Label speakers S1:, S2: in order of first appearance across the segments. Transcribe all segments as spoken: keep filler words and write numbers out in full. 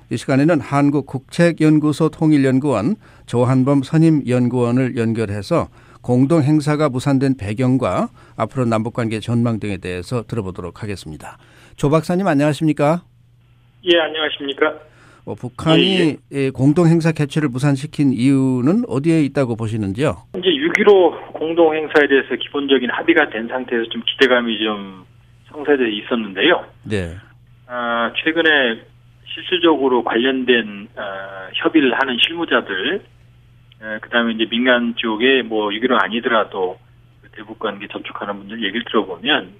S1: 이 시간에는 한국국책연구소 통일연구원 조한범 선임연구원을 연결해서 공동 행사가 무산된 배경과 앞으로 남북관계 전망 등에 대해서 들어보도록 하겠습니다. 조 박사님 안녕하십니까?
S2: 예, 안녕하십니까?
S1: 어, 북한이 예, 예. 공동 행사 개최를 무산시킨 이유는 어디에 있다고 보시는지요?
S2: 이제 육점일오 공동 행사에 대해서 기본적인 합의가 된 상태에서 좀 기대감이 좀 성사되어 있었는데요.
S1: 네.
S2: 아, 최근에 실질적으로 관련된 어, 협의를 하는 실무자들, 에, 그다음에 이제 민간 쪽에 뭐 육점일오 아니더라도 대북 관계 접촉하는 분들 얘기를 들어보면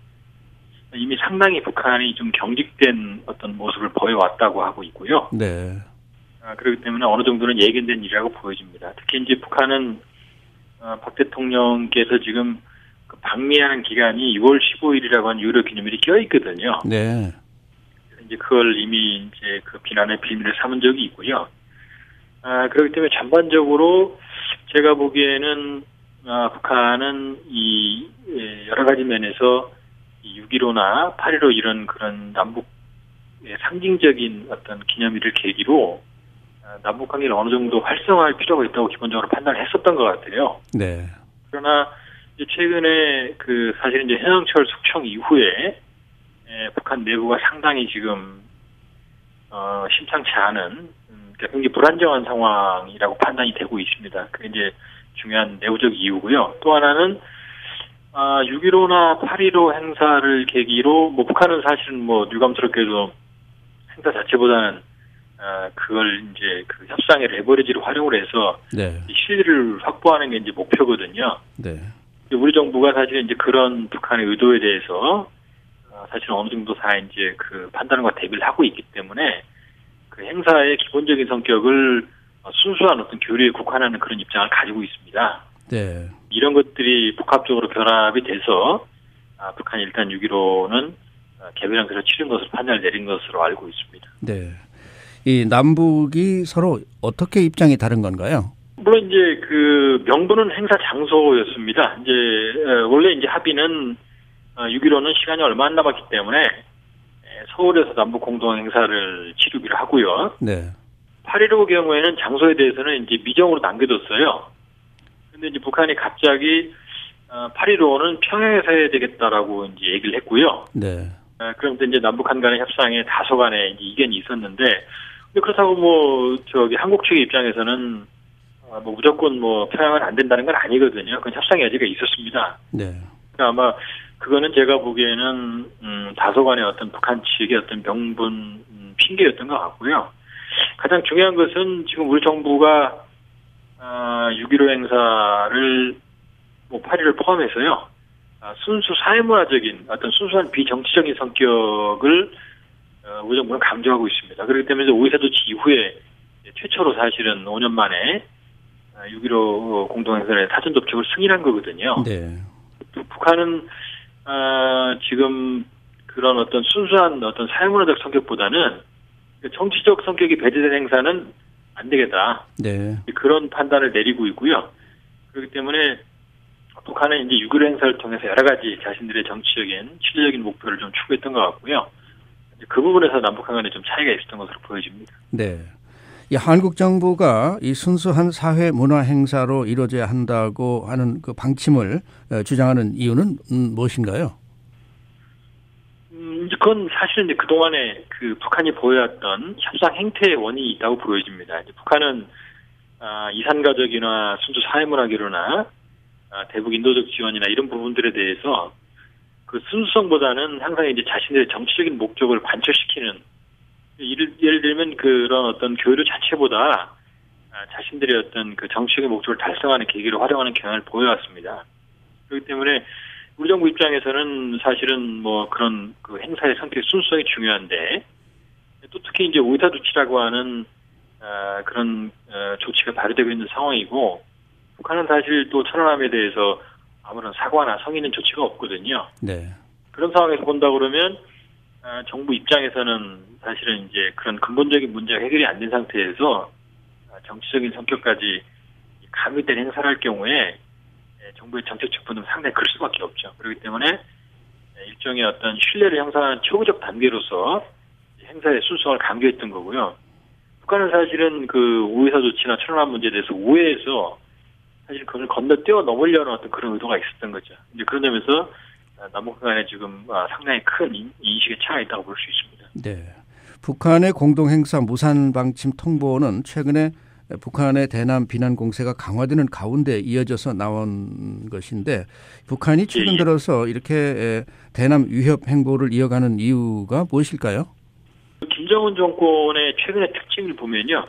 S2: 이미 상당히 북한이 좀 경직된 어떤 모습을 보여왔다고 하고 있고요.
S1: 네.
S2: 아, 그렇기 때문에 어느 정도는 예견된 일이라고 보여집니다. 특히 이제 북한은 어, 박 대통령께서 지금 그 방미하는 기간이 유월 십오일이라고 하는 유로 기념일이 껴 있거든요.
S1: 네.
S2: 이제 그걸 이미 이제 그 비난의 빌미를 삼은 적이 있고요. 아, 그렇기 때문에 전반적으로 제가 보기에는 아, 북한은 이 여러 가지 면에서 육점일오나 팔점일오 이런 그런 남북의 상징적인 어떤 기념일을 계기로 남북 관계를 어느 정도 활성화할 필요가 있다고 기본적으로 판단을 했었던 것 같아요.
S1: 네.
S2: 그러나 이제 최근에 그 사실 이제 현영철 숙청 이후에 에, 북한 내부가 상당히 지금 어, 심상치 않은 음, 굉장히 불안정한 상황이라고 판단이 되고 있습니다. 그게 이제 중요한 내부적 이유고요. 또 하나는 아, 육점일오나 팔점일오 행사를 계기로 뭐 북한은 사실은 뭐 유감스럽게도 행사 자체보다는 아, 그걸 이제 그 협상의 레버리지를 활용을 해서
S1: 네.
S2: 실리를 확보하는 게 이제 목표거든요.
S1: 네.
S2: 우리 정부가 사실 이제 그런 북한의 의도에 대해서 사실 어느 정도 다 이제 그 판단과 대비를 하고 있기 때문에 그 행사의 기본적인 성격을 순수한 어떤 교류에 국한하는 그런 입장을 가지고 있습니다.
S1: 네.
S2: 이런 것들이 복합적으로 결합이 돼서 아, 북한이 일단 육점일오는 개별 행사를 치른 것으로 판단을 내린 것으로 알고 있습니다.
S1: 네. 이 남북이 서로 어떻게 입장이 다른 건가요?
S2: 물론 이제 그 명분은 행사 장소였습니다. 이제 원래 이제 합의는 육점일오는 시간이 얼마 안 남았기 때문에 서울에서 남북 공동 행사를 치르기로 하고요.
S1: 네.
S2: 팔점일오 경우에는 장소에 대해서는 이제 미정으로 남겨뒀어요. 근데 이제 북한이 갑자기 팔점일오는 평양에서 해야 되겠다라고 이제 얘기를 했고요.
S1: 네.
S2: 그런데 이제 남북한 간의 협상에 다소간의 이제 이견이 있었는데, 근데 그렇다고 뭐 저기 한국 측의 입장에서는 뭐 무조건 뭐 평양은 안 된다는 건 아니거든요. 그건 협상의 여지가 있었습니다.
S1: 네.
S2: 그러니까 아마 그거는 제가 보기에는 음, 다소간의 어떤 북한 측의 어떤 명분 음, 핑계였던 것 같고요. 가장 중요한 것은 지금 우리 정부가 아, 육점일오 행사를 뭐 팔점일오를 포함해서요. 아, 순수 사회문화적인 어떤 순수한 비정치적인 성격을 어, 우리 정부는 강조하고 있습니다. 그렇기 때문에 오이사 조치 이후에 최초로 사실은 오 년 만에 육점일오 공동행사의 사전 접촉을 승인한 거거든요.
S1: 네.
S2: 북한은 어, 지금 그런 어떤 순수한 어떤 사회문화적 성격보다는 정치적 성격이 배제된 행사는 안 되겠다.
S1: 네.
S2: 그런 판단을 내리고 있고요. 그렇기 때문에 북한은 이제 육점일오 행사를 통해서 여러 가지 자신들의 정치적인, 실질적인 목표를 좀 추구했던 것 같고요. 그 부분에서 남북한 간에 좀 차이가 있었던 것으로 보여집니다.
S1: 네. 이 한국 정부가 이 순수한 사회 문화 행사로 이루어져야 한다고 하는 그 방침을 주장하는 이유는 음, 무엇인가요?
S2: 음, 그건 사실은 이제 그동안에 그 북한이 보여왔던 협상 행태의 원인이 있다고 보여집니다. 이제 북한은 아, 이산가족이나 순수 사회문화교류나 아, 대북 인도적 지원이나 이런 부분들에 대해서 그 순수성보다는 항상 이제 자신들의 정치적인 목적을 관철시키는, 예를, 예를 들면 그런 어떤 교류 자체보다 자신들의 어떤 그 정치적인 목적을 달성하는 계기로 활용하는 경향을 보여왔습니다. 그렇기 때문에 우리 정부 입장에서는 사실은 뭐 그런 그 행사의 성격의 순수성이 중요한데, 또 특히 이제 오이사 조치라고 하는 어, 그런 어, 조치가 발효되고 있는 상황이고, 북한은 사실 또 천안함에 대해서 아무런 사과나 성의 있는 조치가 없거든요.
S1: 네.
S2: 그런 상황에서 본다 그러면 어, 정부 입장에서는 사실은 이제 그런 근본적인 문제가 해결이 안 된 상태에서 정치적인 성격까지 가미된 행사를 할 경우에 정부의 정책 측분은 상당히 클 수밖에 없죠. 그렇기 때문에 일종의 어떤 신뢰를 형성하는 초기적 단계로서 행사의 순수성을 강조했던 거고요. 북한은 사실은 그 우회사 조치나 천안함 문제에 대해서 오해해서 사실 그걸 건너뛰어 넘으려는 어떤 그런 의도가 있었던 거죠. 이제 그런 점에서 남북 간에 지금 상당히 큰 인식의 차이가 있다고 볼 수 있습니다.
S1: 네. 북한의 공동행사 무산방침 통보는 최근에 북한의 대남 비난 공세가 강화되는 가운데 이어져서 나온 것인데 북한이 최근 들어서 이렇게 대남 위협 행보를 이어가는 이유가 무엇일까요?
S2: 김정은 정권의 최근의 특징을 보면요.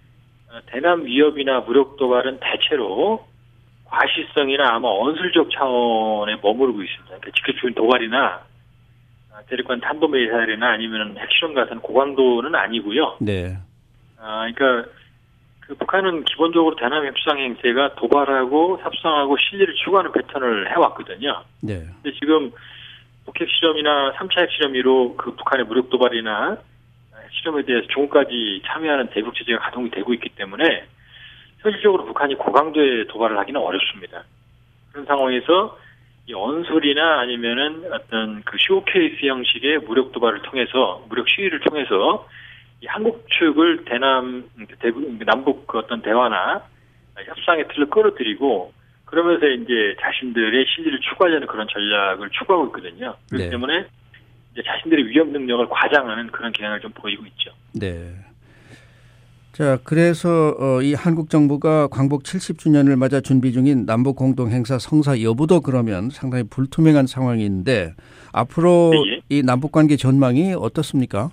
S2: 대남 위협이나 무력 도발은 대체로 과시성이나 아마 언술적 차원에 머무르고 있습니다. 그러니까 직접적인 도발이나 대륙간 탄도미사일이나 아니면 핵실험 같은 고강도는 아니고요.
S1: 네.
S2: 아, 그러니까 그 북한은 기본적으로 대남 협상 행태가 도발하고 협상하고 실리를 추구하는 패턴을 해왔거든요.
S1: 네.
S2: 근데 지금 북핵 실험이나 삼 차 핵 실험으로 그 북한의 무력 도발이나 실험에 대해서 중국까지 참여하는 대북 제재가 가동이 되고 있기 때문에 현실적으로 북한이 고강도의 도발을 하기는 어렵습니다. 그런 상황에서 이 언소리나 아니면은 어떤 그 쇼케이스 형식의 무력 도발을 통해서 무력 시위를 통해서 이 한국 측을 대남 대북 남북 그 어떤 대화나 협상의 틀을 끌어들이고 그러면서 이제 자신들의 실리를 추구하려는 그런 전략을 추구하고 있거든요. 그렇기 네. 때문에 이제 자신들의 위협 능력을 과장하는 그런 경향을 좀 보이고 있죠.
S1: 네. 자, 그래서 어, 이 한국 정부가 광복 칠십 주년을 맞아 준비 중인 남북 공동 행사 성사 여부도 그러면 상당히 불투명한 상황인데 앞으로 네. 이 남북 관계 전망이 어떻습니까?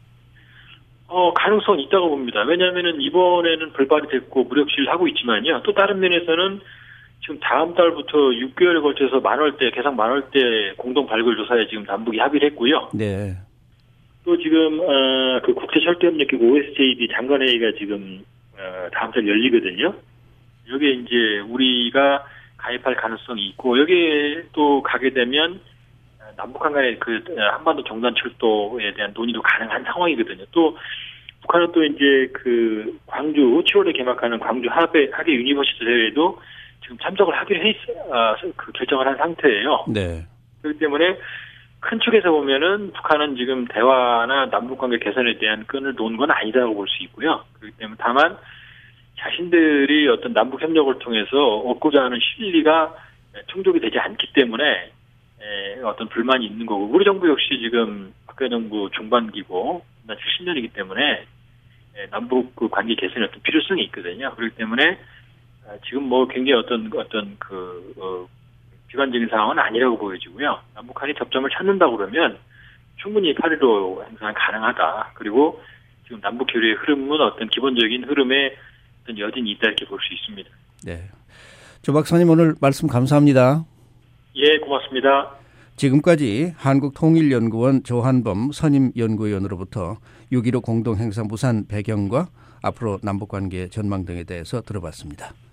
S2: 어, 가능성은 있다고 봅니다. 왜냐하면은 이번에는 불발이 됐고 무력 시위를 하고 있지만요. 또 다른 면에서는 지금 다음 달부터 육 개월에 걸쳐서 만월대, 개성 만월대 공동 발굴 조사에 지금 남북이 합의를 했고요.
S1: 네.
S2: 또 지금 어, 그 국제철도협력기구 오에스제이디 장관회의가 지금 어, 다음 달 열리거든요. 여기에 이제 우리가 가입할 가능성이 있고 여기에 또 가게 되면 남북한 간의 그 한반도 정단 철도에 대한 논의도 가능한 상황이거든요. 또 북한은 또 이제 그 광주 칠월에 개막하는 광주 하계 하계 유니버시티 대회에도 지금 참석을 하기로 해 있어 아, 그 결정을 한 상태예요.
S1: 네.
S2: 그렇기 때문에 큰 축에서 보면은 북한은 지금 대화나 남북관계 개선에 대한 끈을 놓은 건 아니다라고 볼 수 있고요. 그렇기 때문에 다만 자신들이 어떤 남북 협력을 통해서 얻고자 하는 실리가 충족이 되지 않기 때문에 어떤 불만이 있는 거고 우리 정부 역시 지금 박근혜 정부 중반기고 칠십 년이기 때문에 남북 관계 개선에 어떤 필요성이 있거든요. 그렇기 때문에 지금 뭐 굉장히 어떤 어떤 그 어, 비관적인 상황은 아니라고 보여지고요. 남북한이 접점을 찾는다 그러면 충분히 팔일오 행사는 가능하다. 그리고 지금 남북 교류의 흐름은 어떤 기본적인 흐름에 어떤 여진이 있다 이렇게 볼 수 있습니다.
S1: 네, 조 박사님 오늘 말씀 감사합니다.
S2: 예, 고맙습니다.
S1: 지금까지 한국통일연구원 조한범 선임연구위원으로부터 육 일오 공동행사 무산 배경과 앞으로 남북관계 전망 등에 대해서 들어봤습니다.